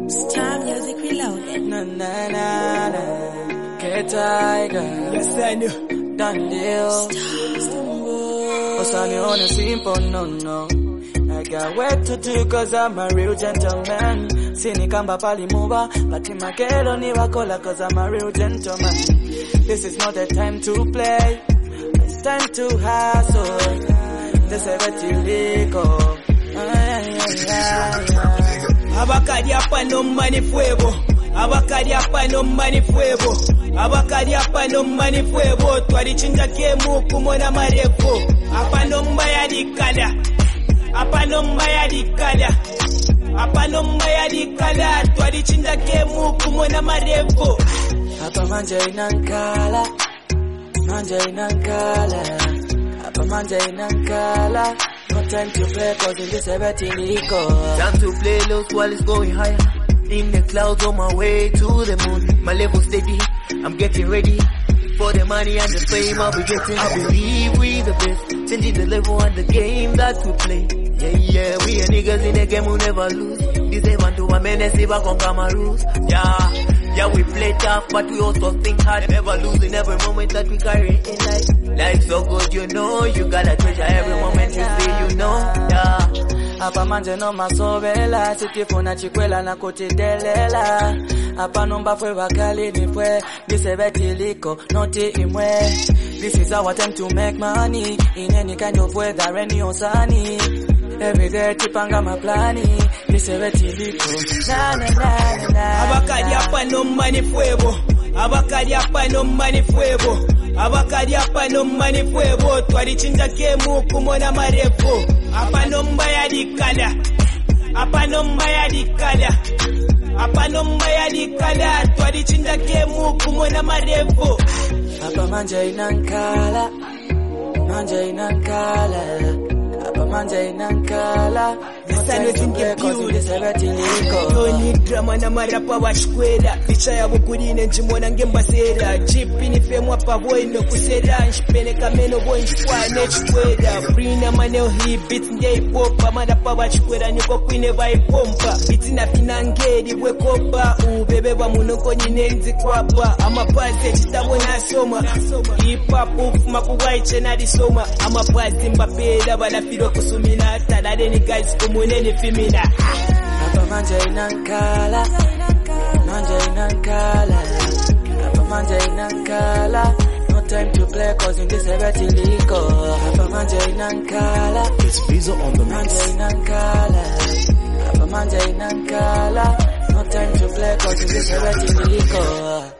Star Music Reloaded. Na na na na. K-Tiger. Yes, I know. Done deal. Osani on a simple no. I got work to do cause I'm a real gentleman. Sini kamba pali muba, but in my kero ni wakola cause I'm a real gentleman. This is not the time to play. It's time to hustle. This is a illegal. Abakali hapa no money fuego. Abakali hapa no money fuego. Abakali hapa no money fuego. Twalichinja kemu kumona marefu. Hapa no mbaya dikada. Hapa no mbaya dikada. Hapa no mbaya dikada. Twalichinja kemu kumona marefu. Hapa manja inankala. Manja inankala. Hapa manja inankala. No time to play cause in this everything illegal. Time to play low while it's going higher. In the clouds on my way to the moon. My level steady, I'm getting ready. For the money and the fame I'll be getting. I believe we the best. Changing the level and the game that we play. Yeah, we are niggas in the game who never lose. This even to a menace back on Cameroon. Yeah, we play tough but we also think hard. Never lose in every moment that we carry in life. Life so good, you know. You gotta treasure every moment you see, you know. Yeah. Hapa manje no masobela, sitifuna chikwela na kutidelela. Hapa nomba fwe wakali ni fwe, disebetiliko, noti imwe. This is our time to make money, in any kind of weather, any osani. Every day tipanga maplani, disebetiliko, na na na na. Abakali hapa no money fuego. Abakali hapa no money fuego. Abakali hapa no money fuego. Twalichinja kemu kumona marefu. Hapa no mbaya dikada. Hapa no mbaya dikada. Hapa no mbaya dikada. Twalichinja kemu kumona marefu. Hapa manja inankala. Manja inankala. Hapa manja inankala. Tony drama na marapa washikwera. Picha ya bukurine njimona ngembasera. Jipi ni femu hapa boy no kusera. Nshipene kameno boy nshikwane chikwera. Brina maneo hii beat nge ipopa. Marapa washikwera niko kwine vaipompa. Biti na finangeri wekopa. Ubebeba munoko nyinenzi kwapa. Amapazi chitabo na soma. Hip-hop ufuma kuwaiche na disoma. Amapazi mbapeda balafiro kusumina. Talade ni guys kumuneni fimina. Hapa manja inankala. Manja inankala. Hapa manja inankala. No time to play cause in this everything illegal. Hapa manja inankala. It's Visa on the mix. Manja inankala. Hapa manja inankala. No time to play cause in this everything illegal.